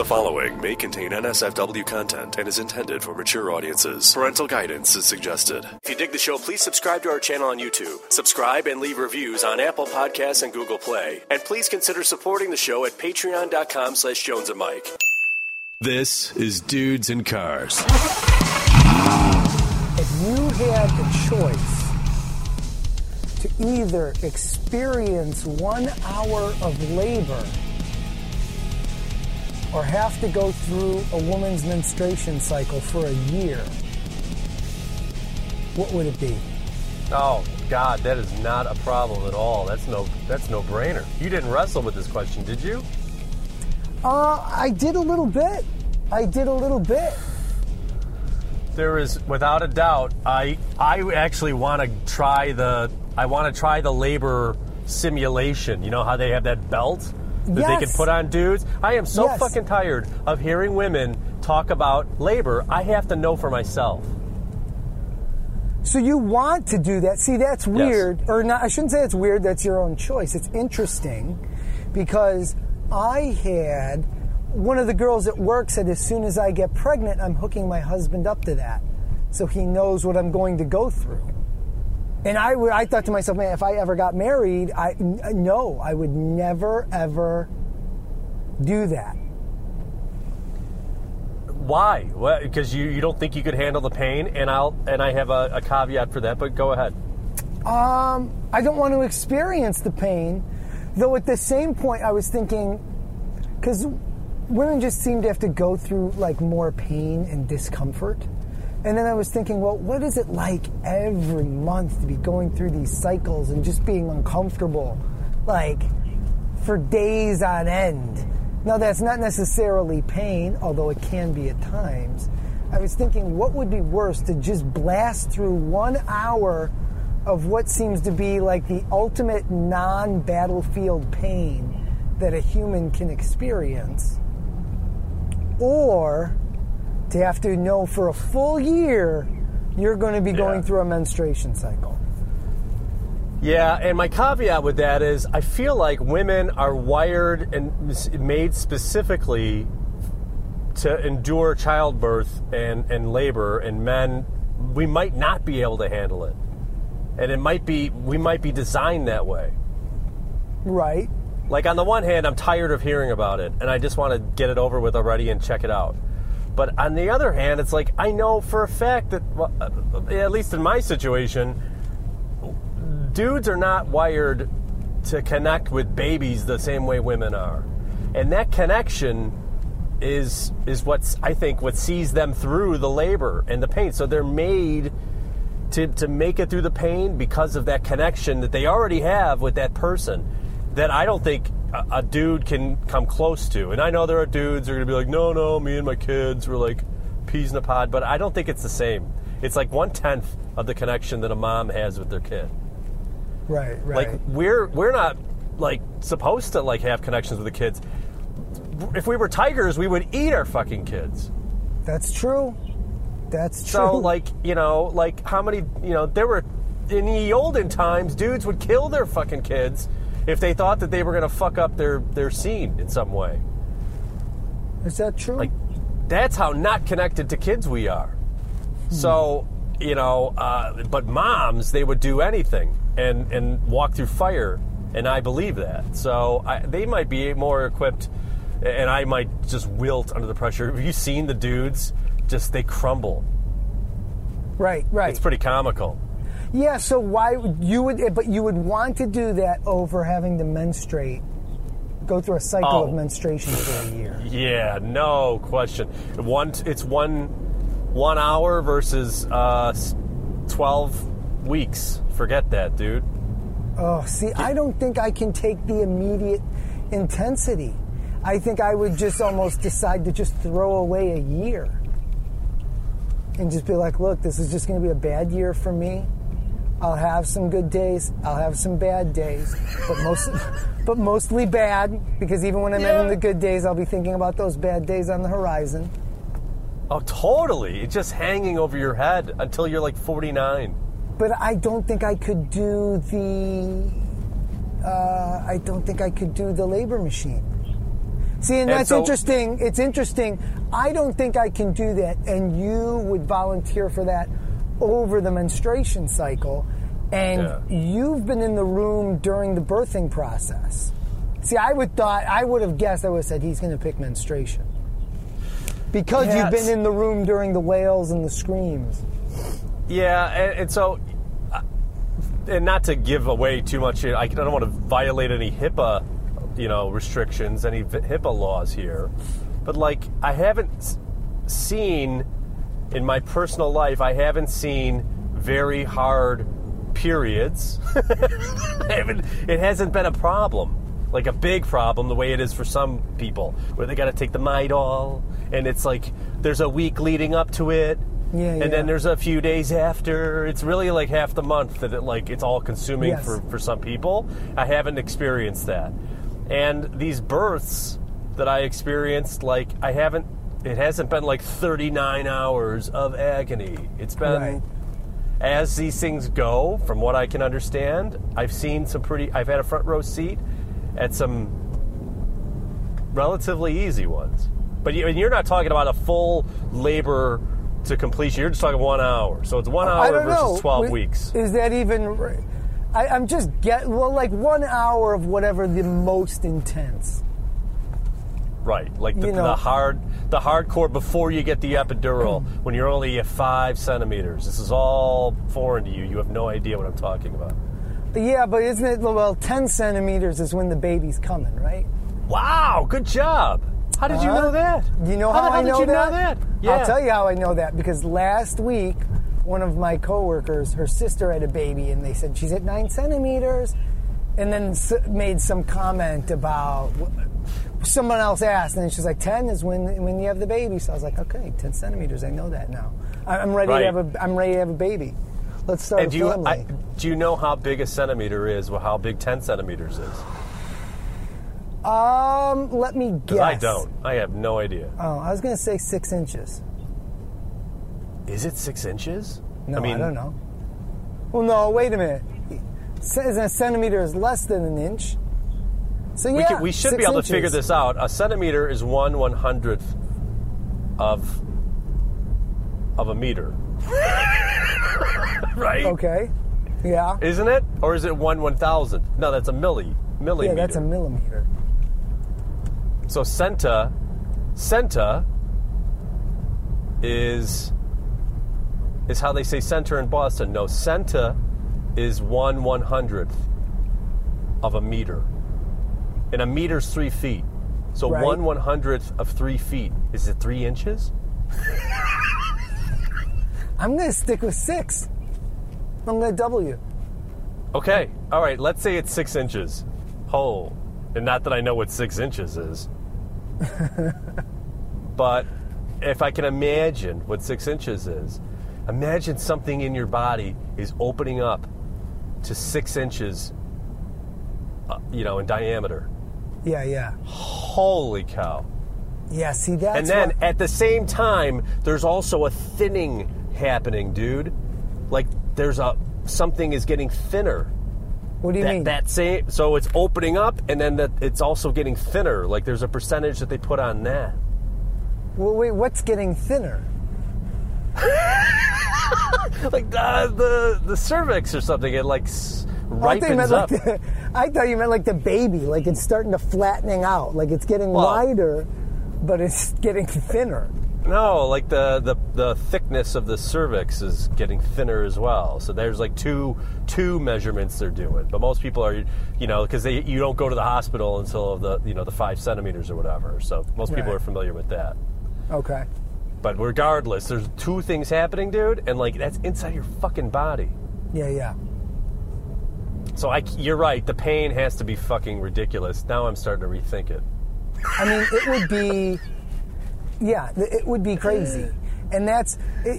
The following may contain NSFW content and is intended for mature audiences. Parental guidance is suggested. If you dig the show, please subscribe to our channel on YouTube. Subscribe and leave reviews on Apple Podcasts and Google Play. And please consider supporting the show at patreon.com/Jones and Mike. This is Dudes and Cars. If you had the choice to either experience 1 hour of labor or have to go through a woman's menstruation cycle for a year, what would it be? Oh, God, that is not a problem at all. That's no brainer. You didn't wrestle with this question, did you? I did a little bit. There is, without a doubt, I actually want to try the labor simulation. You know how they have that belt that they can put on dudes? I am so fucking tired of hearing women talk about labor. I have to know for myself. So you want to do that. See, that's weird. Yes. Or not, I shouldn't say it's weird. That's your own choice. It's interesting because I had one of the girls at work said, as soon as I get pregnant, I'm hooking my husband up to that so he knows what I'm going to go through. And I thought to myself, man, if I ever got married, I would never, ever do that. Why? Well, because you don't think you could handle the pain, and I have a caveat for that, but go ahead. I don't want to experience the pain, though at the same point I was thinking, because women just seem to have to go through like more pain and discomfort. And then I was thinking, well, what is it like every month to be going through these cycles and just being uncomfortable, like for days on end? Now, that's not necessarily pain, although it can be at times. I was thinking, what would be worse, to just blast through 1 hour of what seems to be like the ultimate non-battlefield pain that a human can experience, or to have to know for a full year you're going to be going through a menstruation cycle. Yeah, and my caveat with that is I feel like women are wired and made specifically to endure childbirth and labor, and men, we might not be able to handle it. And we might be designed that way. Right. Like, on the one hand, I'm tired of hearing about it, and I just want to get it over with already and check it out. But on the other hand, it's like, I know for a fact that, well, at least in my situation, dudes are not wired to connect with babies the same way women are. And that connection is what's, I think, what sees them through the labor and the pain. So they're made to make it through the pain because of that connection that they already have with that person, that I don't think a dude can come close to. And I know there are dudes who are going to be like, no, me and my kids were like peas in a pod, but I don't think it's the same. It's like 1/10 of the connection that a mom has with their kid. Right. Like, we're not like supposed to like have connections with the kids. If we were tigers, we would eat our fucking kids. That's true. So, like, how many, there were, in the olden times, dudes would kill their fucking kids if they thought that they were going to fuck up their scene in some way. Is that true? Like, that's how not connected to kids we are. So, but moms, they would do anything and walk through fire, and I believe that. So they might be more equipped, and I might just wilt under the pressure. Have you seen the dudes? Just, they crumble. Right. It's pretty comical. Yeah, so why you would want to do that over having to menstruate, go through a cycle of menstruation for a year. Yeah, no question. It's one hour versus 12 weeks. Forget that, dude. Oh, see, I don't think I can take the immediate intensity. I think I would just almost decide to just throw away a year and just be like, look, this is just going to be a bad year for me. I'll have some good days. I'll have some bad days, but mostly bad, because even when I'm having the good days, I'll be thinking about those bad days on the horizon. Oh, totally. It's just hanging over your head until you're like 49. But I don't think I could do the labor machine. See, and that's interesting. It's interesting. I don't think I can do that, and you would volunteer for that over the menstruation cycle, and you've been in the room during the birthing process. See, I would have guessed, I would have said he's going to pick menstruation. Because you've been in the room during the wails and the screams. Yeah, and so, and not to give away too much, I don't want to violate any HIPAA, restrictions, any HIPAA laws here. But, like, I haven't seen, in my personal life, I haven't seen very hard periods. It hasn't been a problem. Like a big problem, the way it is for some people, where they got to take the Midol, and it's like there's a week leading up to it, and then there's a few days after. It's really like half the month that it's all consuming for some people. I haven't experienced that, and these births that I experienced, it hasn't been like 39 hours of agony. It's been as these things go, from what I can understand. I've had a front row seat at some relatively easy ones. But you're not talking about a full labor to completion. You're just talking 1 hour. So it's 1 hour versus 12 weeks. Is that even... I'm just 1 hour of whatever the most intense. Right. Like the hardcore before you get the epidural, when you're only at 5 centimeters. This is all foreign to you. You have no idea what I'm talking about. Yeah, but isn't it, 10 centimeters is when the baby's coming, right? Wow, good job. How did you know that? You know how I know that? Yeah. I'll tell you how I know that, because last week, one of my coworkers, her sister had a baby, and they said she's at 9 centimeters, and then made some comment about, someone else asked, and she's like, 10 is when you have the baby. So I was like, okay, 10 centimeters, I know that now. I'm ready to have a baby. Let's start a family. Do you know how big a centimeter is, or how big 10 centimeters is? Let me guess. I don't. I have no idea. Oh, I was going to say 6 inches. Is it 6 inches? No, I don't know. Well, no, wait a minute. A centimeter is less than an inch. So yeah, we should be able to figure this out. A centimeter is 1/100th of a meter. Right? Okay. Yeah. Isn't it? Or is it 1/1000th? No, that's a millimeter. Yeah, that's a millimeter. So centa is how they say center in Boston. No, centa is 1/100th of a meter. And a meter's 3 feet. So 1/100th of 3 feet. Is it 3 inches? I'm going to stick with 6. I'm going to double you. Okay. All right. Let's say it's 6 inches. Oh. And not that I know what 6 inches is. But if I can imagine what 6 inches is, imagine something in your body is opening up to 6 inches, in diameter. Yeah. Holy cow. Yeah, see, that's... And then, at the same time, there's also a thinning happening, dude. Like, something is getting thinner. What do you mean? So it's opening up, and then it's also getting thinner. Like, there's a percentage that they put on that. Well, wait, what's getting thinner? Like the cervix or something. It ripens up. I thought you meant like the baby. Like it's starting to flattening out. Like it's getting wider, but it's getting thinner. No, like the thickness of the cervix is getting thinner as well. So there's like two measurements they're doing. But most people are, because you don't go to the hospital until the 5 centimeters or whatever. So most people are familiar with that. Okay. But regardless, there's 2 things happening, dude, and that's inside your fucking body. Yeah. So you're right. The pain has to be fucking ridiculous. Now I'm starting to rethink it. I mean, it would be. Yeah, it would be crazy. And that's, but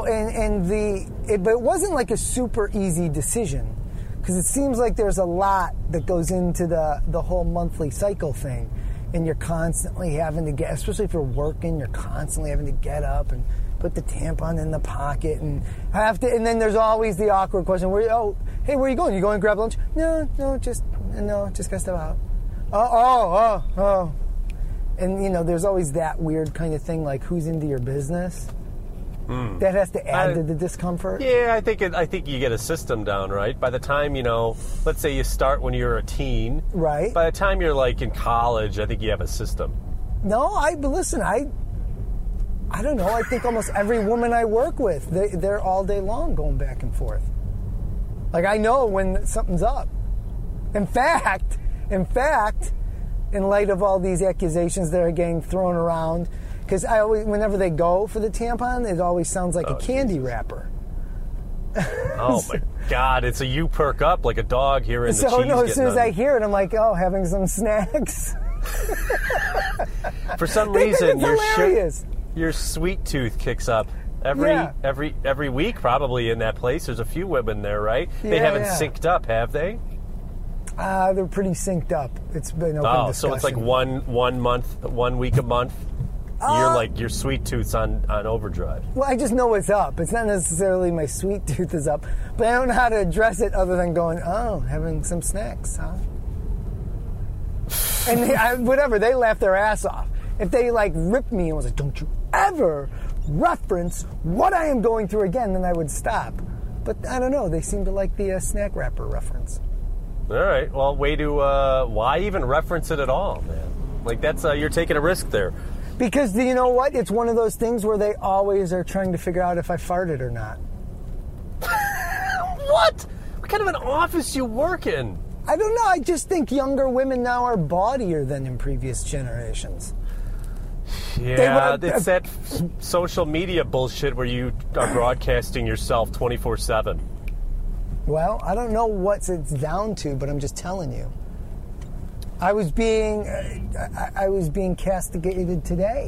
it wasn't like a super easy decision, because it seems like there's a lot that goes into the whole monthly cycle thing, and you're constantly having to especially if you're working, you're constantly having to get up and put the tampon in the pocket and and then there's always the awkward question, hey, where are you going? You going to grab lunch? No, just gotta step out. Oh. And, you know, there's always that weird kind of thing, like, who's into your business? That has to add to the discomfort. Yeah, I think you get a system down, right? By the time, you know, let's say you start when you're a teen. Right. By the time you're, like, in college, I think you have a system. No, but listen, I don't know. I think almost every woman I work with, they're all day long going back and forth. Like, I know when something's up. In fact, in light of all these accusations that are getting thrown around, because whenever they go for the tampon, it always sounds like a candy wrapper. Oh my God! It's you perk up like a dog hearing the cheese. So no, as soon as on. I hear it, I'm like, oh, having some snacks. For some reason, hilarious. Your sweet tooth kicks up every week. Probably in that place. There's a few women there, right? They haven't synced up, have they? They're pretty synced up. It's been open discussion. So it's like 1 week a month. You're like your sweet tooth's on overdrive. Well, I just know what's up. It's not necessarily my sweet tooth is up, but I don't know how to address it other than going, oh, having some snacks, huh? And whatever, they laugh their ass off. If they like ripped me and was like, don't you ever reference what I am going through again, then I would stop. But I don't know, they seem to like the snack wrapper reference. All right, well, why even reference it at all, man? Like that's you're taking a risk there. Because you know what? It's one of those things where they always are trying to figure out if I farted or not. What? What kind of an office you work in? I don't know. I just think younger women now are bawdier than in previous generations. Yeah, it's that social media bullshit where you are broadcasting yourself 24/7. Well, I don't know what it's down to, but I'm just telling you. I was being castigated today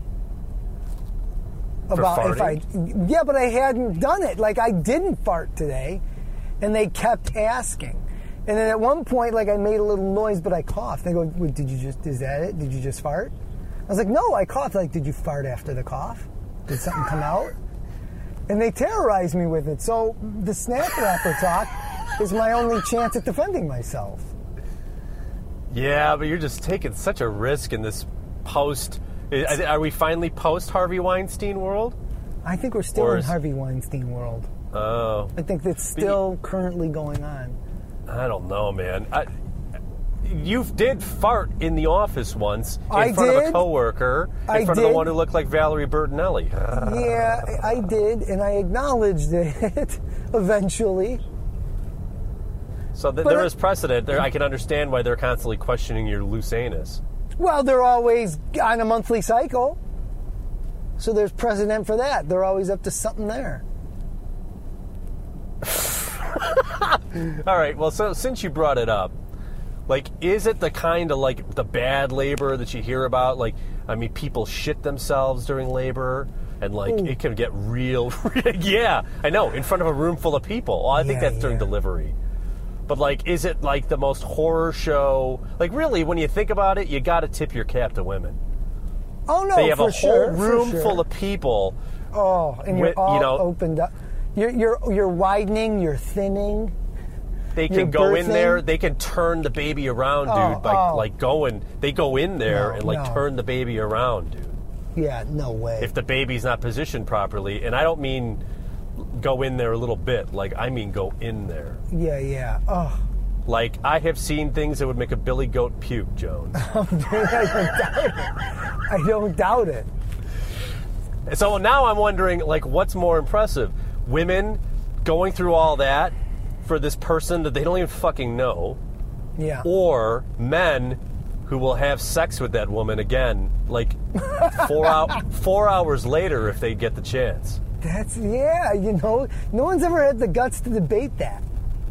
about farting? but I hadn't done it. Like I didn't fart today, and they kept asking. And then at one point, like I made a little noise, but I coughed. They go, "Wait, is that it? Did you just fart?" I was like, "No, I coughed." Like, "Did you fart after the cough? Did something come out?" And they terrorized me with it. So the snack wrapper talk is my only chance at defending myself. Yeah, but you're just taking such a risk in this post. Are we finally post Harvey Weinstein world? I think we're still in Harvey Weinstein world. Oh. I think that's still currently going on. I don't know, man. You did fart in the office once in front of a coworker, in front of the one who looked like Valerie Bertinelli. Yeah, I did, and I acknowledged it eventually. So there is precedent. I can understand why they're constantly questioning your loose anus. Well, they're always on a monthly cycle. So there's precedent for that. They're always up to something there. All right, well, so since you brought it up, like, is it the kind of, like, the bad labor that you hear about? Like, I mean, people shit themselves during labor, and, like, it can get real. Yeah, I know, in front of a room full of people. Well, I think that's during delivery. But, like, is it, like, the most horror show? Like, really, when you think about it, you got to tip your cap to women. Oh, no, they have a whole room full of people. Oh, and you're all opened up. You're widening, you're thinning. They can go in there. They can turn the baby around, dude. They go in there and turn the baby around, dude. Yeah, no way. If the baby's not positioned properly, and I don't mean go in there a little bit. Like I mean go in there. Yeah. Oh. Like I have seen things that would make a billy goat puke, Jones. I don't doubt it. So now I'm wondering, like, what's more impressive? Women going through all that for this person that they don't even fucking know, or men who will have sex with that woman again, like 4 hours later if they get the chance. That's no one's ever had the guts to debate that.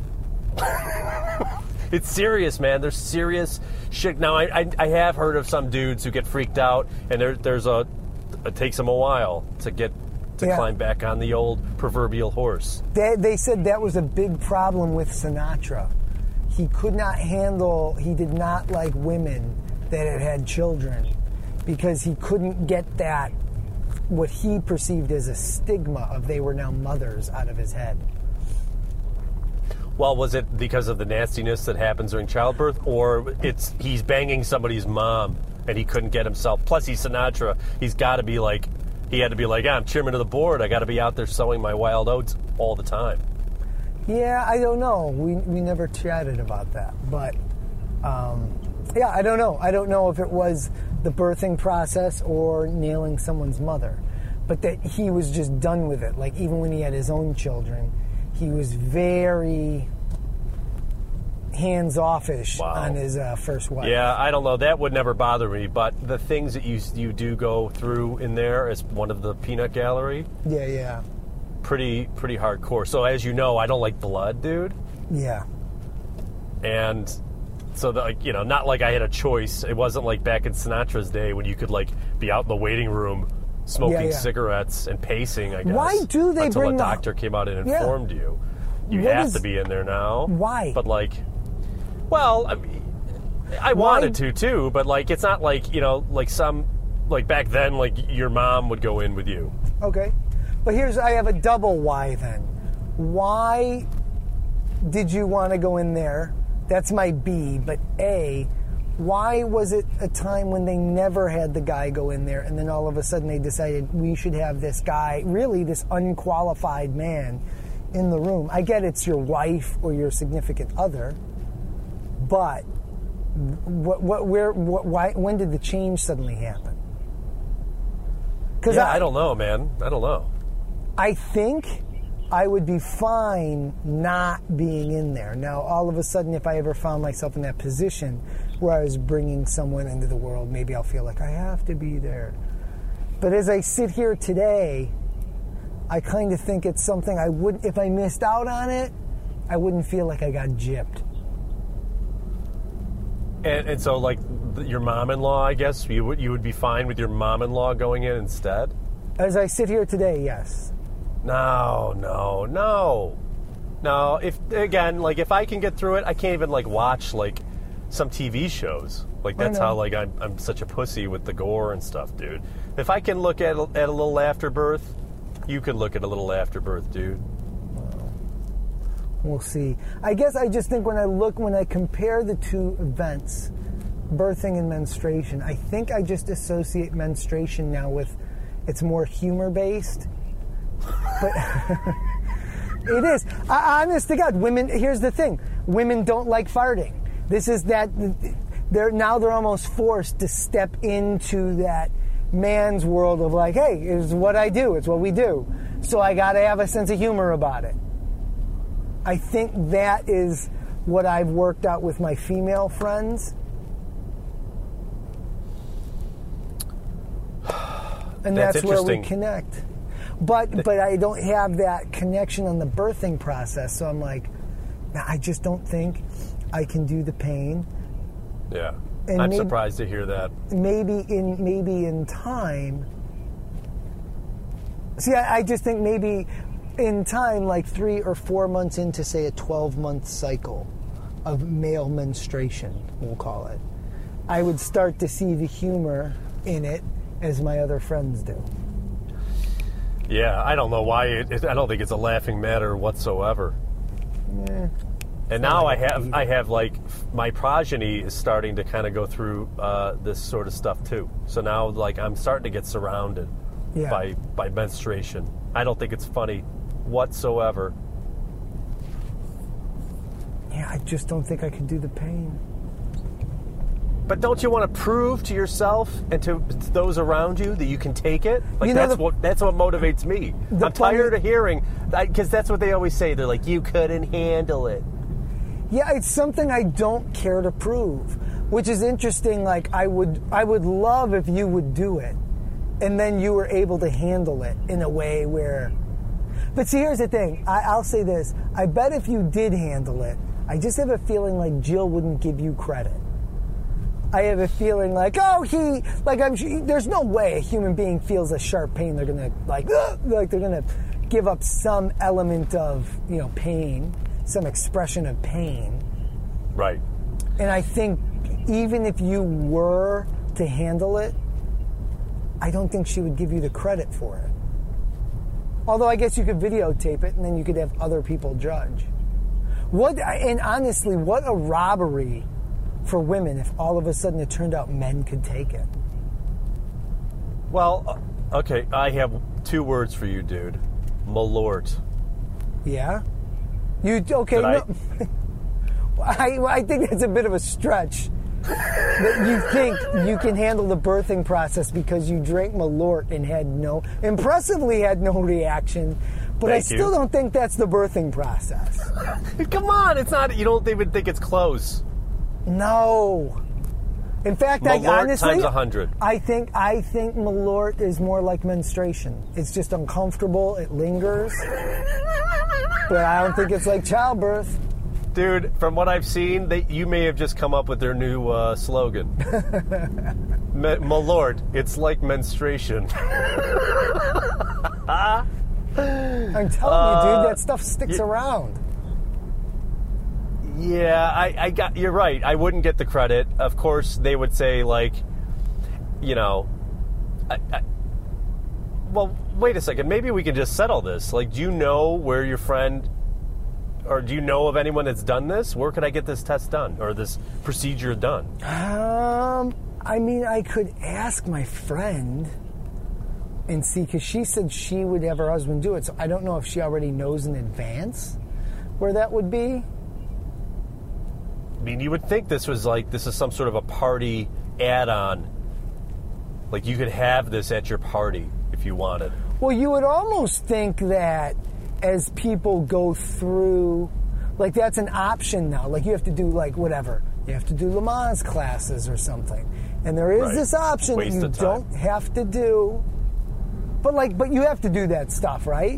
It's serious, man. There's serious shit. Now I have heard of some dudes who get freaked out, and it takes them a while to climb back on the old proverbial horse. They said that was a big problem with Sinatra. He did not like women that had children because he couldn't get that, what he perceived as a stigma of they were now mothers, out of his head. Well, was it because of the nastiness that happens during childbirth, or he's banging somebody's mom? and he couldn't get himself. Plus, he's Sinatra. He's got to be like, he had to be like, I'm chairman of the board. I got to be out there sowing my wild oats all the time. Yeah, I don't know. We never chatted about that, but yeah, I don't know. I don't know if it was the birthing process or nailing someone's mother, but that he was just done with it. Like, even when he had his own children, he was very hands-offish on his first wife. Yeah, I don't know. That would never bother me, but the things that you do go through in there as one of the peanut gallery. Yeah. Pretty hardcore. So as you know, I don't like blood, dude. Yeah. And so, not like I had a choice. It wasn't like back in Sinatra's day when you could, like, be out in the waiting room smoking cigarettes and pacing, I guess. Why do they until bring a doctor came out and informed you. You have to be in there now. Why? But, like, well, I wanted to, too, but, like, it's not like, like back then, like, your mom would go in with you. Okay. But I have a double why then. Why did you want to go in there? That's my B. But A, why was it a time when they never had the guy go in there and then all of a sudden they decided we should have this guy, really this unqualified man, in the room? I get it's your wife or your significant other, but why? When did the change suddenly happen? Yeah, I don't know, man. I don't know. I think I would be fine not being in there. Now, all of a sudden, if I ever found myself in that position where I was bringing someone into the world, maybe I'll feel like I have to be there. But as I sit here today, I kind of think it's something I wouldn't, if I missed out on it, I wouldn't feel like I got gypped. And so, like, your mom-in-law, I guess, you would be fine with your mom-in-law going in instead? As I sit here today, yes. No. If I can get through it, I can't even, like, watch, like, some TV shows. Like, that's how, like, I'm such a pussy with the gore and stuff, dude. If I can look at a little afterbirth, you can look at a little afterbirth, dude. We'll see. I guess I just think when I compare the two events, birthing and menstruation, I think I just associate menstruation now with it's more humor-based. But it is. Honest to God, women, here's the thing. Women don't like farting. This is that, they're almost forced to step into that man's world of like, hey, it's what I do, it's what we do. So I got to have a sense of humor about it. I think that is what I've worked out with my female friends. And that's where we connect. But I don't have that connection on the birthing process. So I'm like, I just don't think I can do the pain. Yeah. And I'm surprised to hear that. Maybe in time. See, I just think maybe in time, like 3 or 4 months into, say, a 12-month cycle of male menstruation, we'll call it, I would start to see the humor in it as my other friends do. Yeah, I don't know why. I don't think it's a laughing matter whatsoever. Yeah. And now I have like, my progeny is starting to kind of go through this sort of stuff too. So now, like, I'm starting to get surrounded by menstruation. I don't think it's funny whatsoever. Yeah, I just don't think I could do the pain. But don't you want to prove to yourself and to those around you that you can take it? Like, that's what motivates me. I'm tired of hearing, because that's what they always say. They're like, you couldn't handle it. Yeah, it's something I don't care to prove, which is interesting. Like, I would love if you would do it, and then you were able to handle it in a way where. But see, here's the thing. I'll say this. I bet if you did handle it, I just have a feeling like Jill wouldn't give you credit. I have a feeling like, there's no way a human being feels a sharp pain. They're gonna they're gonna give up some element of, pain, some expression of pain. Right. And I think even if you were to handle it, I don't think she would give you the credit for it. Although I guess you could videotape it and then you could have other people judge. And honestly, what a robbery for women if all of a sudden it turned out men could take it? Well, okay, I have 2 words for you, dude. Malort. Yeah? I think that's a bit of a stretch. That you think you can handle the birthing process because you drank Malort and impressively had no reaction. But I still don't think that's the birthing process. Come on, it's not. You don't even think it's close. No. In fact, Malort honestly, times 100. I think Malort is more like menstruation. It's just uncomfortable. It lingers. But I don't think it's like childbirth. Dude, from what I've seen, you may have just come up with their new slogan. Malort, it's like menstruation. I'm telling you, dude, that stuff sticks around. Yeah, you're right. I wouldn't get the credit. Of course, they would say, like, well, wait a second. Maybe we can just settle this. Like, do you know where your friend, or do you know of anyone that's done this? Where could I get this test done or this procedure done? I mean, I could ask my friend and see, because she said she would have her husband do it. So I don't know if she already knows in advance where that would be. I mean, you would think this is some sort of a party add-on. Like, you could have this at your party if you wanted. Well, you would almost think that as people go through, like, that's an option now. Like, you have to do, like, whatever. You have to do Lamaze classes or something. And there is this option that you don't have to do. But you have to do that stuff, right?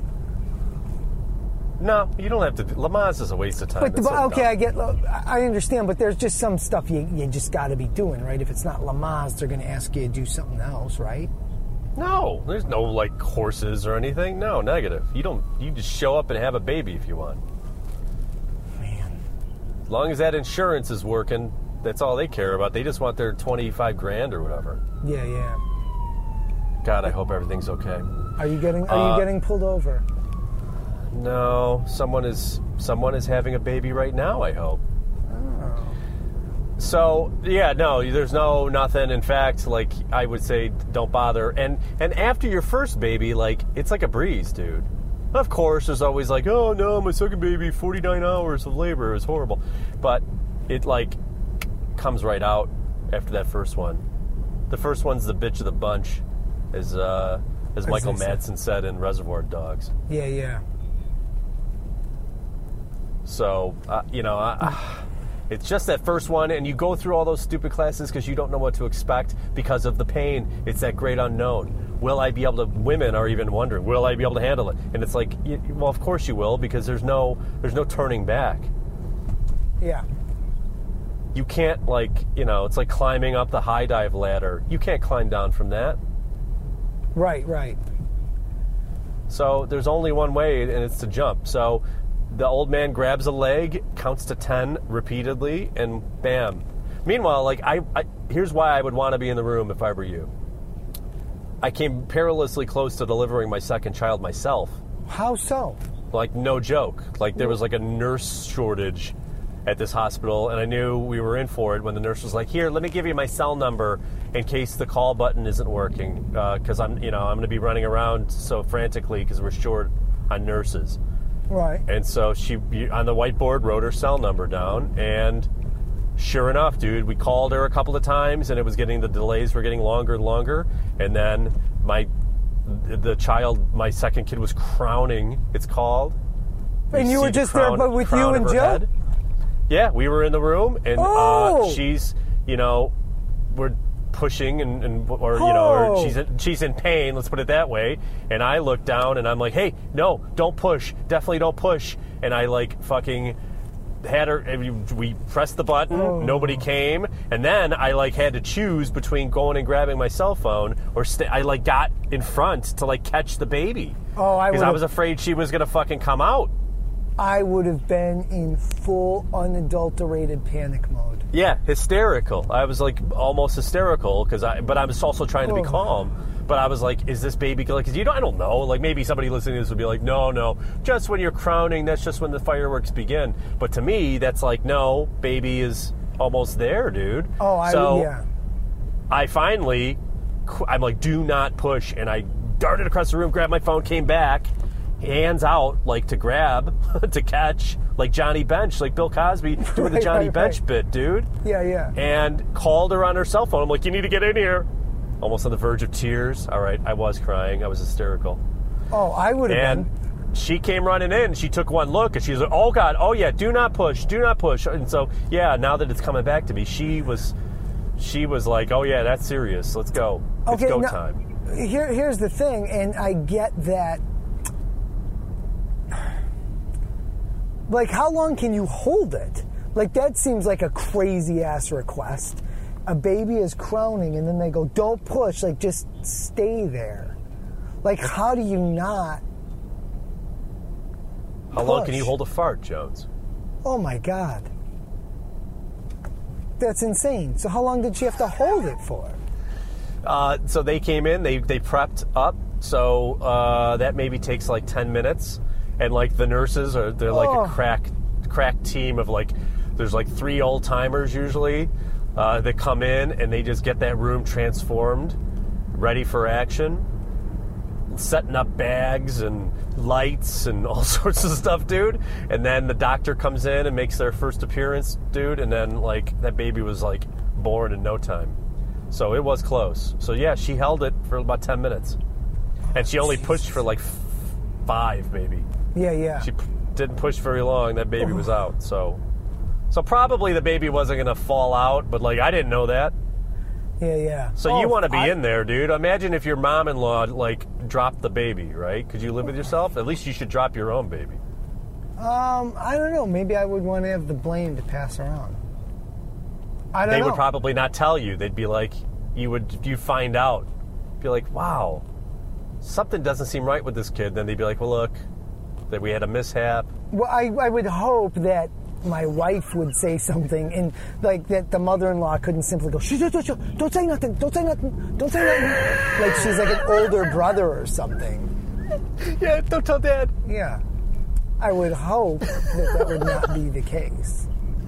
No, you don't have to. Lamaze is a waste of time. I understand, but there's just some stuff you just got to be doing, right? If it's not Lamaze, they're going to ask you to do something else, right? No, there's no, like, courses or anything. No, negative. You just show up and have a baby if you want. Man. As long as that insurance is working, that's all they care about. They just want their $25,000 or whatever. Yeah. God, I hope everything's okay. Are you getting pulled over? No, someone is having a baby right now, I hope. Oh. So, yeah, no, there's nothing. In fact, like, I would say don't bother. And after your first baby, like, it's like a breeze, dude. Of course, there's always like, oh, no, my second baby, 49 hours of labor is horrible. But it, like, comes right out after that first one. The first one's the bitch of the bunch, as Michael Madsen said in Reservoir Dogs. Yeah. So, it's just that first one, and you go through all those stupid classes because you don't know what to expect because of the pain. It's that great unknown. Will I be able to? Women are even wondering, will I be able to handle it? And it's like, well, of course you will, because there's no turning back. Yeah. You can't, like, it's like climbing up the high dive ladder. You can't climb down from that. Right. So there's only one way, and it's to jump. So the old man grabs a leg, counts to 10 repeatedly, and bam. Meanwhile, like, here's why I would want to be in the room if I were you. I came perilously close to delivering my second child myself. How so? Like, no joke. Like, there was like a nurse shortage at this hospital, and I knew we were in for it when the nurse was like, here, let me give you my cell number in case the call button isn't working, because I'm going to be running around so frantically because we're short on nurses. Right. And so she, on the whiteboard, wrote her cell number down, and sure enough, dude, we called her a couple of times, and the delays were getting longer and longer, and then my second kid was crowning, it's called. And you were just there with you and Jill? Yeah, we were in the room, and she's, we're pushing or she's in pain, let's put it that way, and I look down and I'm like, hey, no, don't push, definitely don't push, and I like fucking had her, we pressed the button, nobody came, and then I like had to choose between going and grabbing my cell phone or I like got in front to like catch the baby because I was afraid she was gonna fucking come out. I would have been in full unadulterated panic mode. Yeah, hysterical. I was like almost hysterical but I was also trying to be calm. But I was like, is this baby, because I don't know. Like, maybe somebody listening to this would be like, no, just when you're crowning, that's just when the fireworks begin. But to me, that's like, no, baby is almost there, dude. Oh, yeah. I'm like, do not push, and I darted across the room, grabbed my phone, came back, hands out, like to grab, to catch, like Johnny Bench, like Bill Cosby doing the Johnny Bench bit, dude. Yeah. And called her on her cell phone. I'm like, you need to get in here. Almost on the verge of tears. All right, I was crying. I was hysterical. Oh, I would have been. She came running in. She took one look, and she's like, oh, God, oh, yeah, do not push. And so, yeah, now that it's coming back to me, she was like, oh, yeah, that's serious. Let's go. Okay, it's go now, time. Here's the thing, and I get that. Like, how long can you hold it? Like, that seems like a crazy-ass request. A baby is crowning, and then they go, don't push. Like, just stay there. Like, how do you not How long can you hold a fart, Jones? Oh, my God. That's insane. So how long did she have to hold it for? So they came in, they prepped up, so that maybe takes like 10 minutes. And like the nurses, they're like a crack team of like, there's like 3 old-timers usually that come in, and they just get that room transformed, ready for action, setting up bags and lights and all sorts of stuff, dude. And then the doctor comes in and makes their first appearance, dude, and then like that baby was like born in no time. So it was close. So yeah, she held it for about 10 minutes. And she only pushed for like 5 maybe. Yeah. She didn't push very long. That baby was out. So probably the baby wasn't going to fall out, but like I didn't know that. Yeah. So you want to be in there, dude. Imagine if your mom-in-law like dropped the baby, right? Could you live with yourself? At least you should drop your own baby. I don't know. Maybe I would want to have the blame to pass around. I don't know. They would probably not tell you. They'd be like, you'd find out. Be like, wow, something doesn't seem right with this kid. Then they'd be like, well, look, that we had a mishap. Well, I would hope that my wife would say something, and like that the mother-in-law couldn't simply go, shh, don't say nothing, don't say nothing. Like she's like an older brother or something. Yeah, don't tell Dad. Yeah. I would hope that would not be the case.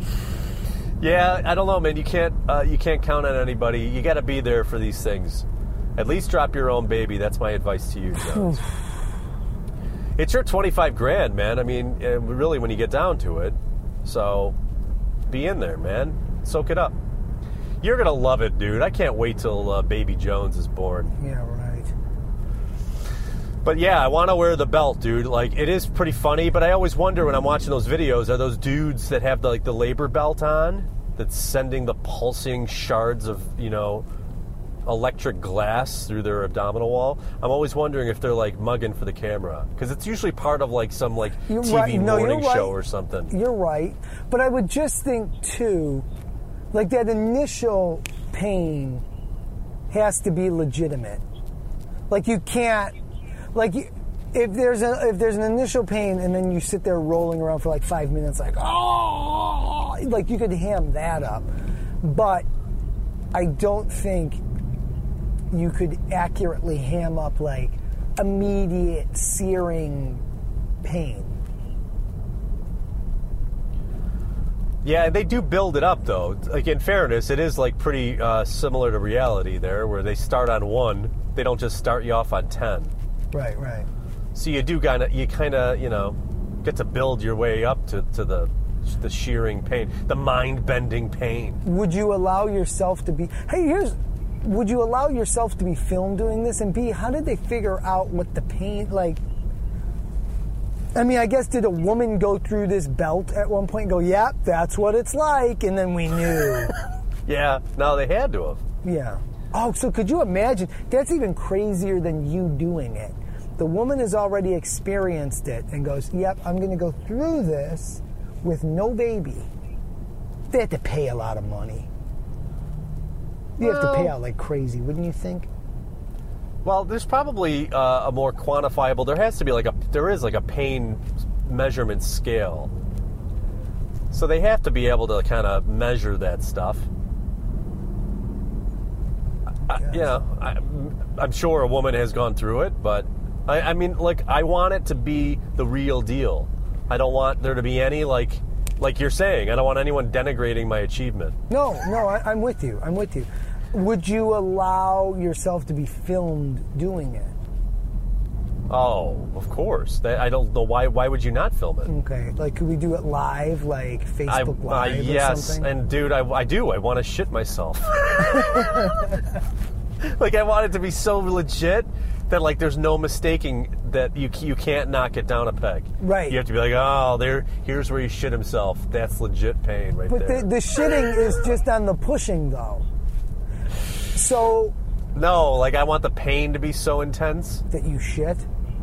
Yeah, I don't know, man. You can't count on anybody. You got to be there for these things. At least drop your own baby. That's my advice to you, Jones. It's your $25,000, man. I mean, really, when you get down to it. So, be in there, man. Soak it up. You're gonna love it, dude. I can't wait till baby Jones is born. Yeah, right. But yeah, I want to wear the belt, dude. Like, it is pretty funny, but I always wonder when I'm watching those videos, are those dudes that have the labor belt on that's sending the pulsing shards of, electric glass through their abdominal wall? I'm always wondering if they're like mugging for the camera, because it's usually part of like some like TV morning show or something. You're right, but I would just think too, like that initial pain has to be legitimate. Like you can't, like if there's an initial pain and then you sit there rolling around for like 5 minutes, like oh, like you could ham that up, but I don't think you could accurately ham up like immediate searing pain. Yeah, they do build it up though. Like in fairness, it is like pretty similar to reality there, where they start on 1. They don't just start you off on 10. Right. So you do kind of get to build your way up to the shearing pain, the mind-bending pain. Would you allow yourself to be? Would you allow yourself to be filmed doing this? And B, how did they figure out what the pain, like, I mean, I guess did a woman go through this belt at one point and go, yep, that's what it's like, and then we knew? Yeah, no, they had to have. Yeah. Oh, so could you imagine? That's even crazier than you doing it. The woman has already experienced it and goes, yep, I'm going to go through this with no baby. They have to pay a lot of money. You have to pay out like crazy, wouldn't you think? Well, there's probably a more quantifiable. There has to be there is a pain measurement scale. So they have to be able to kind of measure that stuff. I'm sure a woman has gone through it, but I mean, like, I want it to be the real deal. I don't want there to be any Like you're saying, I don't want anyone denigrating my achievement. No, I'm with you. I'm with you. Would you allow yourself to be filmed doing it? Oh, of course. I don't know why. Why would you not film it? Okay, like could we do it live, like Facebook Live or yes, something? and dude, I do. I want to shit myself. Like I want it to be so legit that like there's no mistaking that you can't knock it down a peg. Right. You have to be like, oh, here's where he shit himself. That's legit pain right But there. the shitting is just on the pushing, though. So No, like I want the pain to be so intense. that you shit.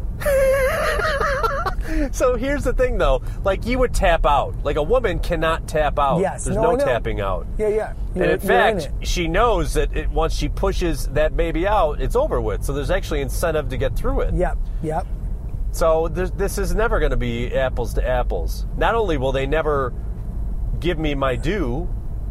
So here's the thing, though. Like you would tap out. Like a woman cannot tap out. Yes, There's no, no I know. tapping out. Yeah. And in fact, she knows that once she pushes that baby out, it's over with. So there's actually incentive to get through it. Yep. So this is never going to be apples to apples. Not only will they never give me my due,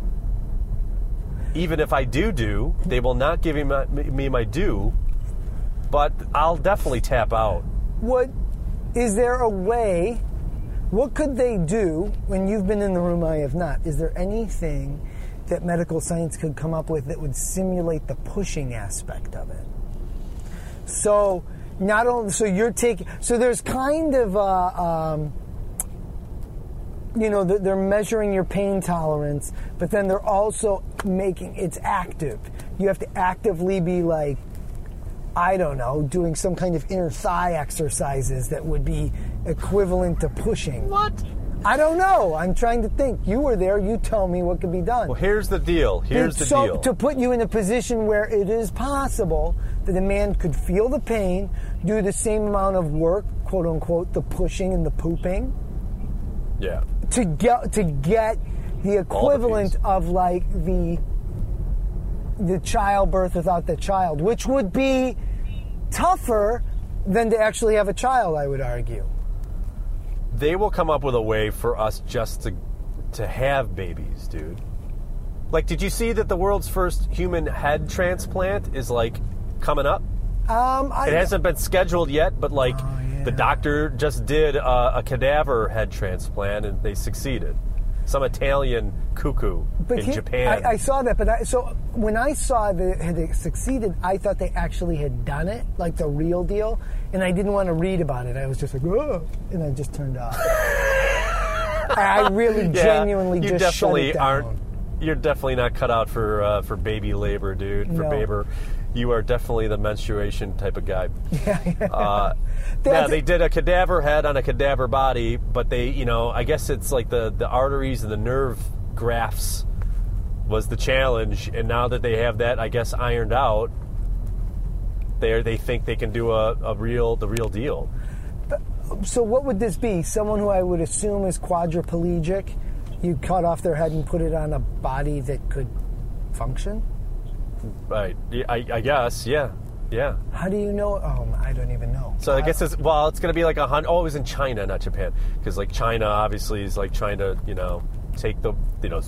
even if I do, they will not give me my due, but I'll definitely tap out. Is there a way? What could they do when you've been in the room? I have not. Is there anything that medical science could come up with that would simulate the pushing aspect of it? So not only so there's kind of they're measuring your pain tolerance, but then they're also making it's active. You have to actively be like, I don't know, doing some kind of inner thigh exercises that would be equivalent to pushing. What? I don't know. I'm trying to think. You were there. You tell me what could be done. Well, here's the deal. So to put you in a position where it is possible that a man could feel the pain, do the same amount of work, quote unquote, the pushing and the pooping. Yeah. To get the equivalent of like the childbirth without the child, which would be tougher than to actually have a child, I would argue. They will come up with a way for us just to have babies, dude. Like, did you see that the world's first human head transplant is like coming up? It hasn't been scheduled yet, but like the doctor just did a cadaver head transplant and they succeeded. Some Italian cuckoo in Japan. I saw that, but so when I saw that it had succeeded, I thought they actually had done it, like the real deal, and I didn't want to read about it. I was just like, oh, and I just turned off. I really genuinely you just shut it down. You're definitely not cut out for baby labor, dude. For labor. You are definitely the menstruation type of guy. Yeah, they did a cadaver head on a cadaver body, but they, I guess it's like the arteries and the nerve grafts was the challenge, and now that they have that, I guess, ironed out, they think they can do the real deal. So what would this be? Someone who I would assume is quadriplegic? You cut off their head and put it on a body that could function? Right. I guess, yeah. How do you know? Oh, I don't even know. So I guess it's going to be like 100. Oh, it was in China, not Japan, because like China obviously is like trying to take the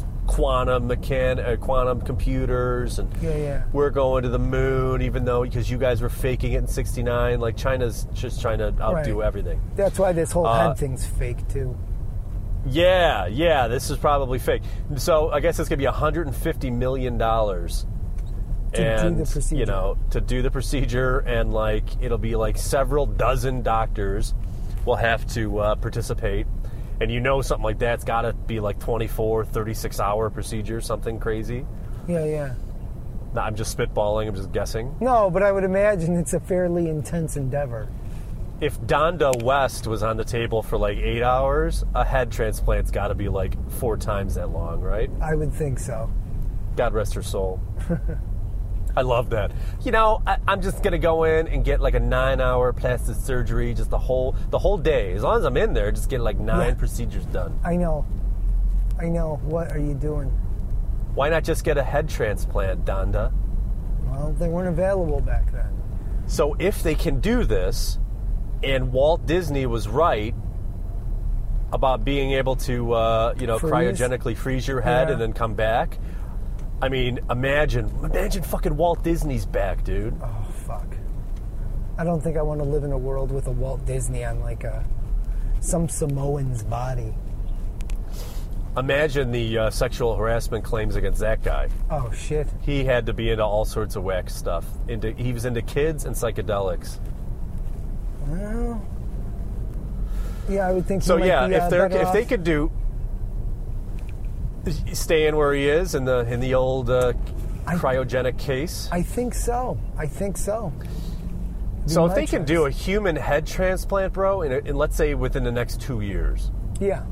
quantum computers and we're going to the moon, even though because you guys were faking it in '69. Like China's just trying to outdo everything. That's why this whole head thing's fake too. Yeah. This is probably fake. So I guess it's going to be $150 million. Do the procedure. To do the procedure, and like it'll be like several dozen doctors will have to participate, and something like that's got to be like 24, 36-hour procedure, something crazy. Yeah. No, I'm just spitballing. I'm just guessing. No, but I would imagine it's a fairly intense endeavor. If Donda West was on the table for like 8 hours, a head transplant's got to be like 4 times that long, right? I would think so. God rest her soul. I love that. I'm just gonna go in and get like a 9-hour plastic surgery, just the whole day. As long as I'm in there, just get like 9 procedures done. I know. What are you doing? Why not just get a head transplant, Donda? Well, they weren't available back then. So if they can do this, and Walt Disney was right about being able to, cryogenically freeze your head and then come back. I mean, imagine fucking Walt Disney's back, dude. Oh, fuck. I don't think I want to live in a world with a Walt Disney on like some Samoan's body. Imagine the sexual harassment claims against that guy. Oh, shit. He had to be into all sorts of whack stuff. He was into kids and psychedelics. Well, yeah, I would think so. He might be, if they could do staying where he is in the old cryogenic case. I think so. So if they can do a human head transplant, bro, in let's say within the next 2 years. Yeah.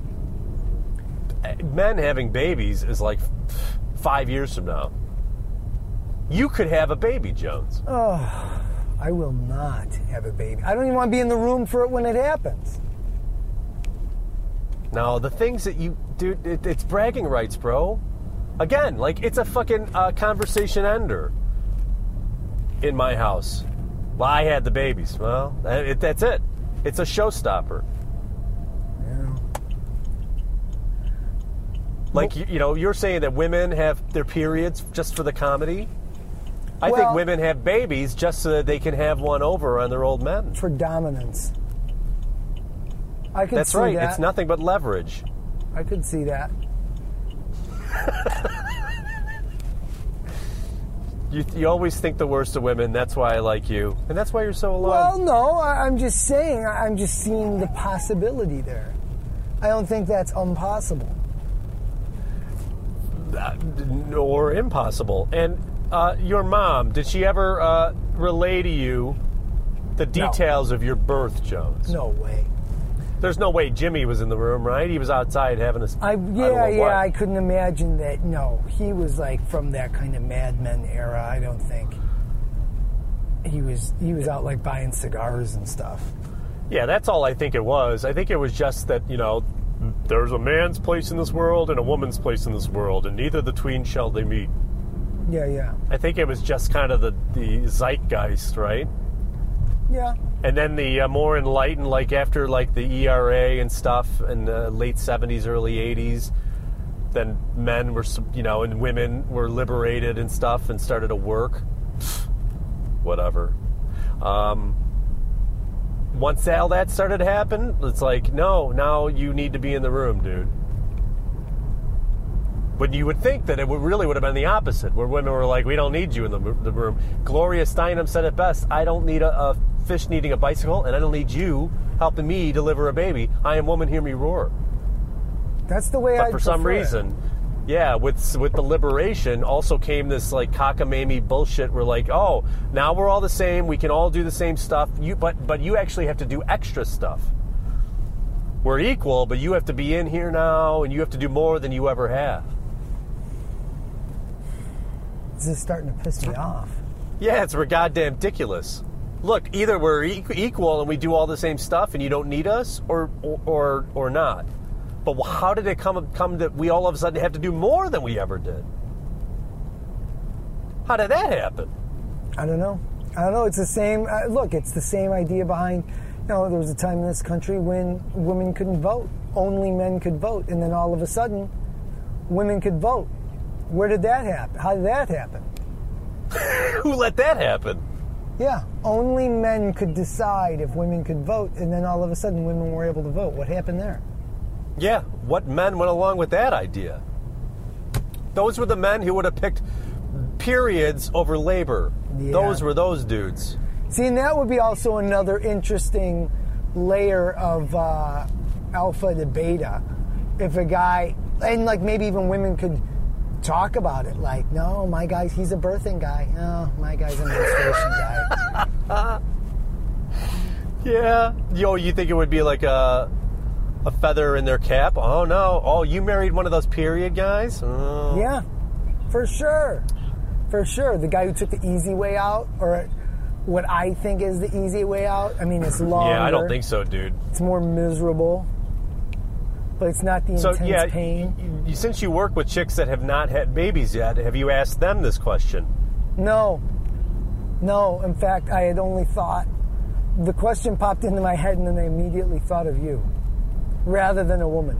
Men having babies is like 5 years from now. You could have a baby, Jones. Oh, I will not have a baby. I don't even want to be in the room for it when it happens. No, the things that you do, it's bragging rights, bro. Again, like it's a fucking conversation ender in my house. Well, I had the babies. Well, that's it. It's a showstopper. Like, you're saying that women have their periods just for the comedy? I think women have babies just so that they can have one over on their old men. For dominance. I could see that. That's right. It's nothing but leverage. I could see that. You always think the worst of women. That's why I like you. And that's why you're so alone. Well, no, I'm just saying. I'm just seeing the possibility there. I don't think that's impossible. Or impossible. And your mom, did she ever relay to you the details of your birth, Jones? No way. There's no way Jimmy was in the room, right? He was outside having a... I couldn't imagine that. No, he was like from that kind of Mad Men era. I don't think he was out like buying cigars and stuff. Yeah, that's all I think it was. I think it was just that, there's a man's place in this world and a woman's place in this world, and neither the tween shall they meet. Yeah. I think it was just kind of the zeitgeist, right? Yeah. And then the more enlightened, like after like the ERA and stuff in the late 70s, early 80s, then men were, and women were liberated and stuff and started to work. Whatever. Once all that started to happen, it's like, no, now you need to be in the room, dude. But you would think that it really would have been the opposite, where women were like, we don't need you in the room. Gloria Steinem said it best, I don't need a fish needing a bicycle, and I don't need you helping me deliver a baby. I am woman, hear me roar. That's the way I prefer it. But for some reason, with the liberation also came this like cockamamie bullshit. We're like, oh, now we're all the same. We can all do the same stuff. But you actually have to do extra stuff. We're equal, but you have to be in here now, and you have to do more than you ever have. This is starting to piss me off. Yeah, it's goddamn ridiculous. Look, either we're equal and we do all the same stuff and you don't need us, or not. But how did it come that we all of a sudden have to do more than we ever did? How did that happen? I don't know. It's the same. It's the same idea behind. There was a time in this country when women couldn't vote. Only men could vote, and then all of a sudden, women could vote. Where did that happen? How did that happen? Who let that happen? Yeah, only men could decide if women could vote, and then all of a sudden women were able to vote. What happened there? Yeah, what men went along with that idea? Those were the men who would have picked periods over labor. Yeah. Those were those dudes. See, and that would be also another interesting layer of alpha to beta. If a guy, and like maybe even women could talk about it, like, no, my guy's, he's a birthing guy. No, my guy's a menstruation guy. Yeah. You think it would be like a feather in their cap? Oh, no. Oh, you married one of those period guys? Oh. Yeah, for sure. For sure. The guy who took the easy way out, or what I think is the easy way out. I mean, it's longer. Yeah, I don't think so, dude. It's more miserable. But it's not the intense pain. Since you work with chicks that have not had babies yet, have you asked them this question? No. In fact, I had only thought, the question popped into my head and then I immediately thought of you, rather than a woman.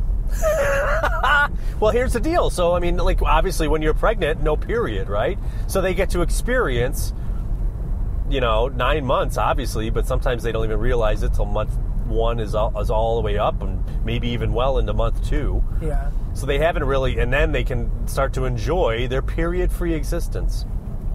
Well, here's the deal. So, I mean, like, obviously when you're pregnant, no period, right? So they get to experience, 9 months, obviously, but sometimes they don't even realize it till month 1 is all the way up, and maybe even well into month 2. Yeah. So they haven't really, and then they can start to enjoy their period-free existence.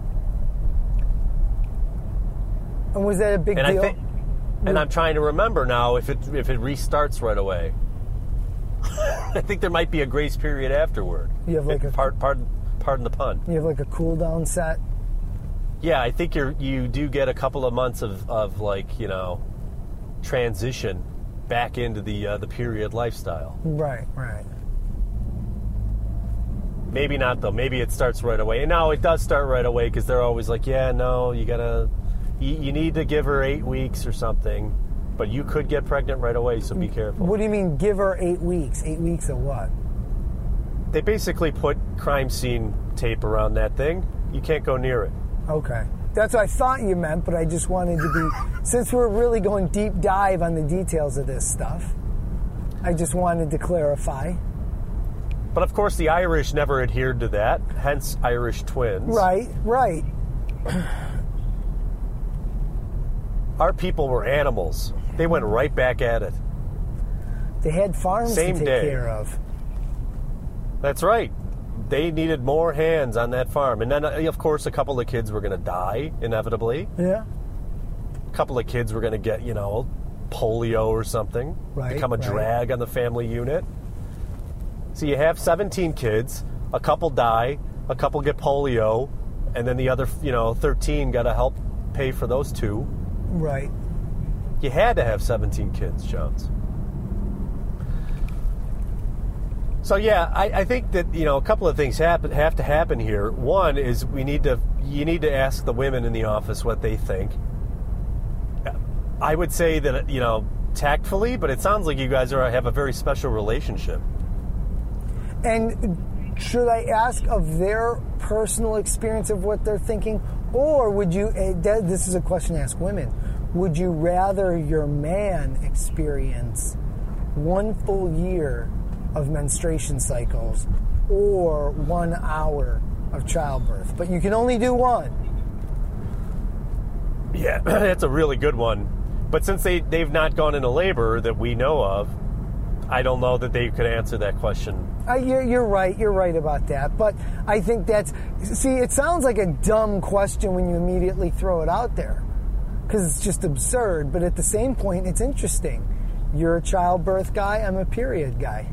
And was that a big deal? And I'm trying to remember now if it restarts right away. I think there might be a grace period afterward. You have like pardon the pun. You have like a cool down set. Yeah, I think you do get a couple of months of like, you know, transition back into the period lifestyle. Right. Maybe not though. Maybe it starts right away. And now it does start right away because they're always like, yeah, no, you need to give her 8 weeks or something. But you could get pregnant right away, so be careful. What do you mean, give her 8 weeks? 8 weeks of what? They basically put crime scene tape around that thing. You can't go near it. Okay. That's what I thought you meant, but I just wanted to be... Since we're really going deep dive on the details of this stuff, I just wanted to clarify. But of course, the Irish never adhered to that, hence Irish twins. Right. Our people were animals. They went right back at it. They had farms to take care of. That's right. They needed more hands on that farm. And then, of course, a couple of kids were going to die, inevitably. Yeah. A couple of kids were going to get, you know, polio or something. Become a drag on the family unit. So you have 17 kids. A couple die. A couple get polio. And then the other, 13 got to help pay for those 2. Right. You had to have 17 kids, Jones. So yeah, I think that a couple of things have to happen here. One is you need to ask the women in the office what they think. I would say that tactfully, but it sounds like you guys have a very special relationship. And should I ask of their personal experience of what they're thinking, or would you? This is a question to ask women. Would you rather your man experience 1 full year of menstruation cycles or 1 hour of childbirth? But you can only do one. Yeah, that's a really good one. But since they've not gone into labor that we know of, I don't know that they could answer that question. You're right. You're right about that. But I think it sounds like a dumb question when you immediately throw it out there, because it's just absurd. But at the same point, it's interesting. You're a childbirth guy. I'm a period guy.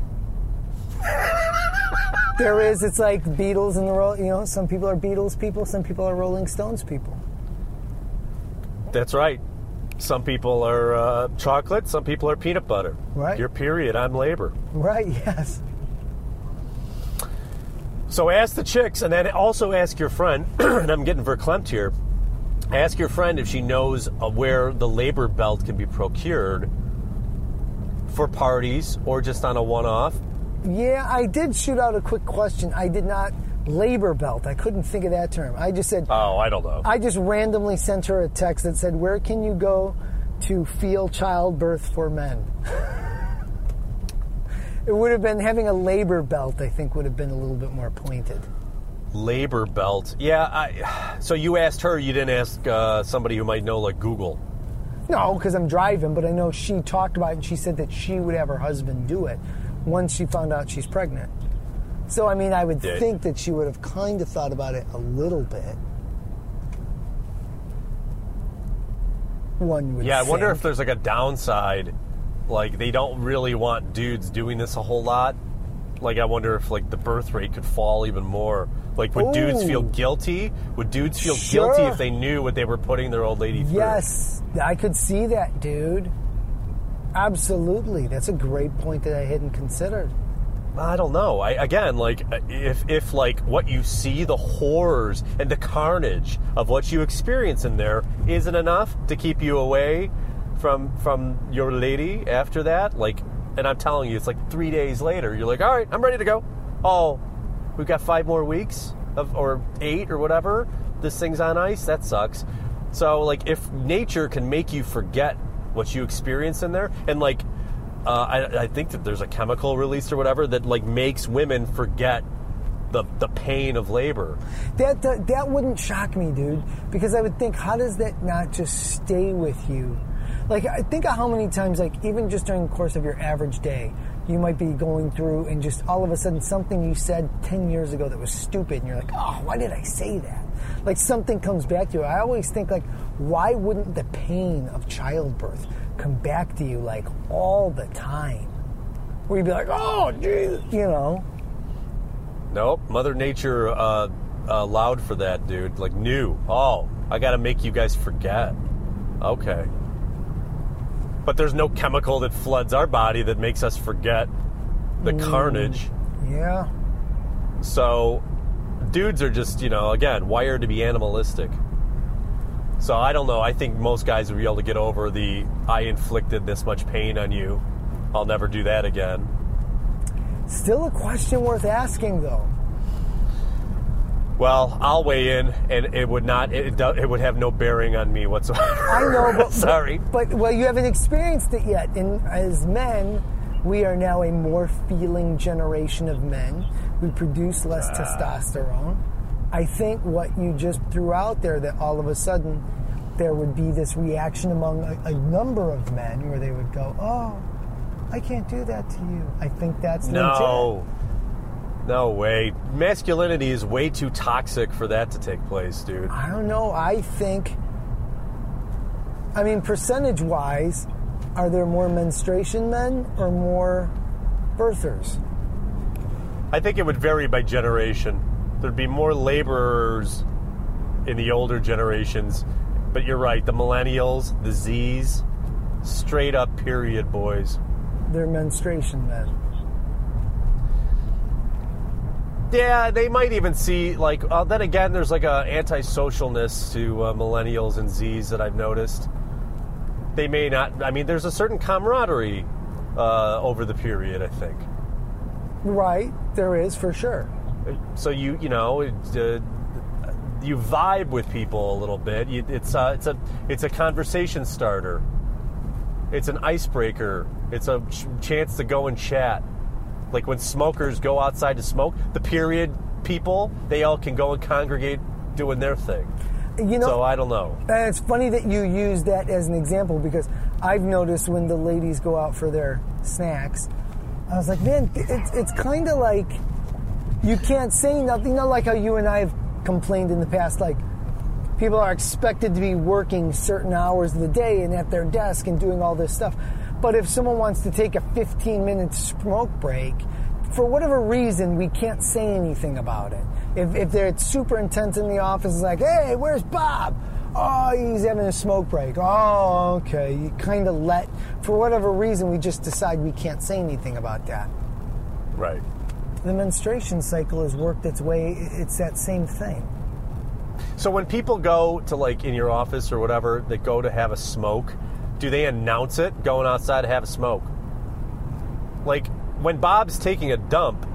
It's like Beatles and the some people are Beatles people, some people are Rolling Stones people. That's right. Some people are chocolate, some people are peanut butter. Right. You're period, I'm labor. Right, yes. So ask the chicks, and then also ask your friend, and I'm getting verklempt here, ask your friend if she knows where the labor belt can be procured for parties or just on a one-off. Yeah, I did shoot out a quick question. I did not labor belt. I couldn't think of that term. I just said... Oh, I don't know. I just randomly sent her a text that said, where can you go to feel childbirth for men? It would have been having a labor belt, I think, would have been a little bit more pointed. Labor belt. Yeah, so you asked her, you didn't ask somebody who might know, like Google. No, because I'm driving, but I know she talked about it, and she said that she would have her husband do it once she found out she's pregnant. So, I mean, I would think that she would have kind of thought about it a little bit. One would think. Yeah, I wonder if there's like a downside. Like, they don't really want dudes doing this a whole lot. Like, I wonder if, like, the birth rate could fall even more. Like, would dudes feel guilty? Would dudes feel guilty if they knew what they were putting their old lady through? Yes, I could see that, dude. Absolutely. That's a great point that I hadn't considered. I don't know. If like what you see, the horrors and the carnage of what you experience in there isn't enough to keep you away from your lady after that, like, and I'm telling you, it's like 3 days later, you're like, all right, I'm ready to go. Oh, we've got 5 more weeks or 8 or whatever. This thing's on ice. That sucks. So, like, if nature can make you forget what you experience in there, and like, I think that there's a chemical release or whatever that like makes women forget the pain of labor. That wouldn't shock me, dude, because I would think, how does that not just stay with you? Like, think of how many times, like, even just during the course of your average day, you might be going through and just all of a sudden something you said 10 years ago that was stupid, and you're like, oh, why did I say that? Like, something comes back to you. I always think, like, why wouldn't the pain of childbirth come back to you, like, all the time? Where you'd be like, oh, Jesus, you know. Nope. Mother Nature allowed for that, dude. Like, knew. Oh, I got to make you guys forget. Okay. But there's no chemical that floods our body that makes us forget the carnage. Yeah. So, dudes are just, again, wired to be animalistic. So, I don't know. I think most guys would be able to get over I inflicted this much pain on you. I'll never do that again. Still a question worth asking, though. Well, I'll weigh in, and it would would have no bearing on me whatsoever. I know, but sorry. But you haven't experienced it yet. And as men, we are now a more feeling generation of men. We produce less testosterone. I think what you just threw out there, that all of a sudden there would be this reaction among a number of men where they would go, oh, I can't do that to you. I think that's legit. No way. Masculinity is way too toxic for that to take place, dude. I don't know. I think, percentage-wise, are there more menstruation men or more birthers? I think it would vary by generation. There'd be more laborers in the older generations. But you're right, the millennials, the Zs, straight up period boys. They're menstruation men. Yeah, they might even see, then again, there's like a antisocialness to millennials and Zs that I've noticed. They may not, there's a certain camaraderie over the period, I think. Right, there is, for sure. So you vibe with people a little bit. It's a conversation starter. It's an icebreaker. It's a chance to go and chat. Like when smokers go outside to smoke, the period people, they all can go and congregate doing their thing. So I don't know. It's funny that you use that as an example, because I've noticed when the ladies go out for their snacks, I was like, man, it's kind of like you can't say nothing. Not like how you and I have complained in the past, like people are expected to be working certain hours of the day and at their desk and doing all this stuff. But if someone wants to take a 15-minute smoke break, for whatever reason, we can't say anything about it. If it's super intense in the office, it's like, hey, where's Bob? Oh, he's having a smoke break. Oh, okay. You kind of for whatever reason, we just decide we can't say anything about that. Right. The menstruation cycle has worked its way. It's that same thing. So when people go to, in your office or whatever, they go to have a smoke, do they announce it, going outside to have a smoke? Like, when Bob's taking a dump,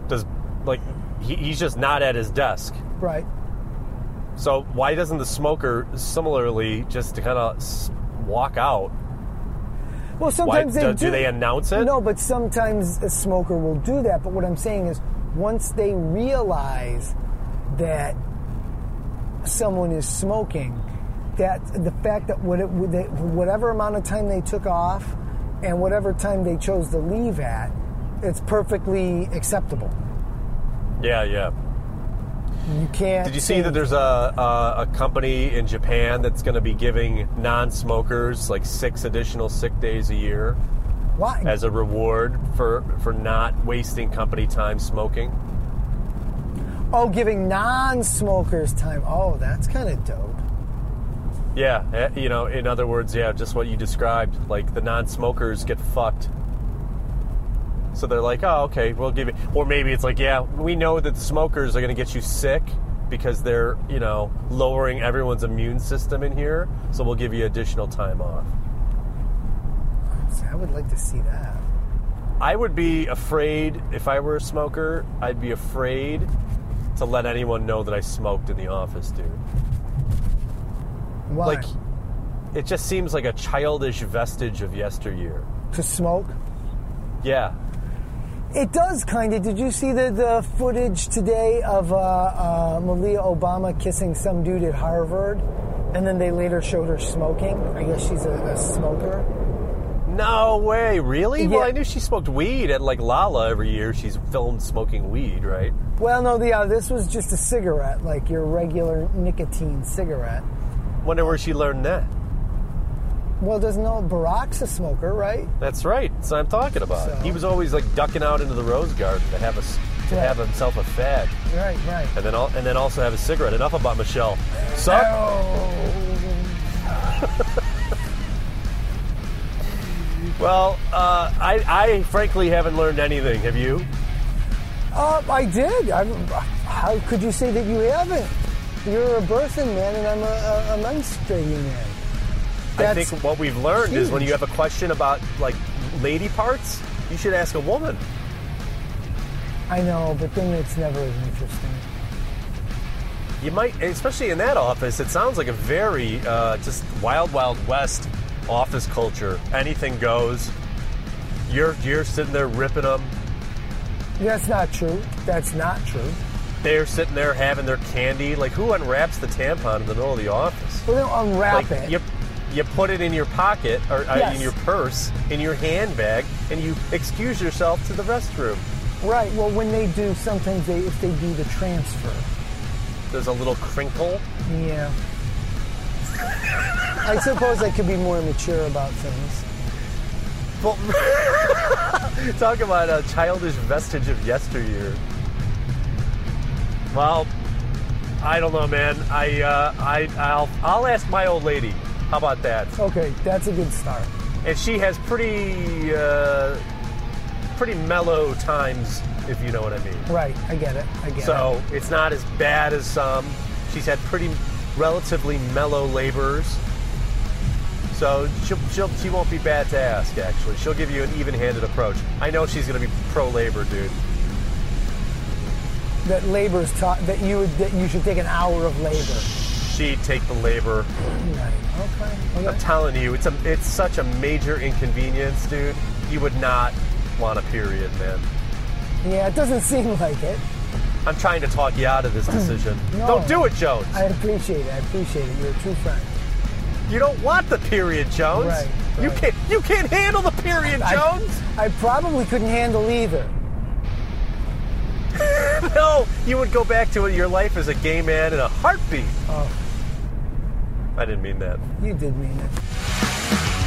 he's just not at his desk. Right. So why doesn't the smoker similarly just to kind of walk out? Well, sometimes do they announce it? No, but sometimes a smoker will do that. But what I'm saying is, once they realize that someone is smoking, that the fact that whatever amount of time they took off and whatever time they chose to leave at, it's perfectly acceptable. Yeah. You can't. Did you see that there's a company in Japan that's going to be giving non-smokers 6 additional sick days a year? Why? As a reward for not wasting company time smoking. Oh, giving non-smokers time. Oh, that's kind of dope. Yeah, in other words, just what you described. Like, the non-smokers get fucked. So they're like, oh, okay, we'll give it. Or maybe it's like, yeah, we know that the smokers are going to get you sick because they're, lowering everyone's immune system in here, so we'll give you additional time off. I would like to see that. I would be afraid, if I were a smoker, I'd be afraid to let anyone know that I smoked in the office, dude. Why? It just seems like a childish vestige of yesteryear. To smoke? Yeah. It does kind of. Did you see the footage today of Malia Obama kissing some dude at Harvard? And then they later showed her smoking. I guess she's a smoker. No way, really? Yeah. Well, I knew she smoked weed at like Lala every year. She's filmed smoking weed, right? Well, no, this was just a cigarette, like your regular nicotine cigarette. Wonder where she learned that. Well, doesn't know Barack's a smoker, right? That's right. That's what I'm talking about. So- He was always like ducking out into the rose garden to have have himself a fag, Right. and then also have a cigarette. Enough about Michelle. Sup? Well, I frankly haven't learned anything. Have you? I did. How could you say that you haven't? You're a birthing man, and I'm a menstruating man. I think what we've learned is when huge. you have a question about like lady parts, you should ask a woman. I know, but then it's never as interesting. You might, especially in that office, it sounds like a very just wild, wild west office culture. Anything goes. You're sitting there ripping them. That's not true. That's not true. They're sitting there having their candy. Like, who unwraps the tampon in the middle of the office? Well, they'll unwrap Like, it. you put it in your pocket or Yes. in your purse, in your handbag, and you excuse yourself to the restroom. Right. Well, when they do, sometimes if they do the transfer. There's a little crinkle. Yeah. I suppose I could be more mature about things. Well, talk about a childish vestige of yesteryear. Well, I don't know, man. I'll ask my old lady. How about that? Okay, that's a good start. And she has pretty mellow times, if you know what I mean. Right. I get it. So it's not as bad as some. She's had pretty relatively mellow labors. So she won't be bad to ask, actually. She'll give you an even-handed approach. I know she's going to be pro-labor, dude. That labor's taught that you should take an hour of labor. She'd take the labor. Right. Okay. I'm telling you, it's such a major inconvenience, dude. You would not want a period, man. Yeah, it doesn't seem like it. I'm trying to talk you out of this decision. No. Don't do it, Jones. I appreciate it. You're a true friend. You don't want the period, Jones. Right. You can't handle the period, Jones. I probably couldn't handle either. No, you would go back to your life as a gay man in a heartbeat. Oh, I didn't mean that. you did mean it.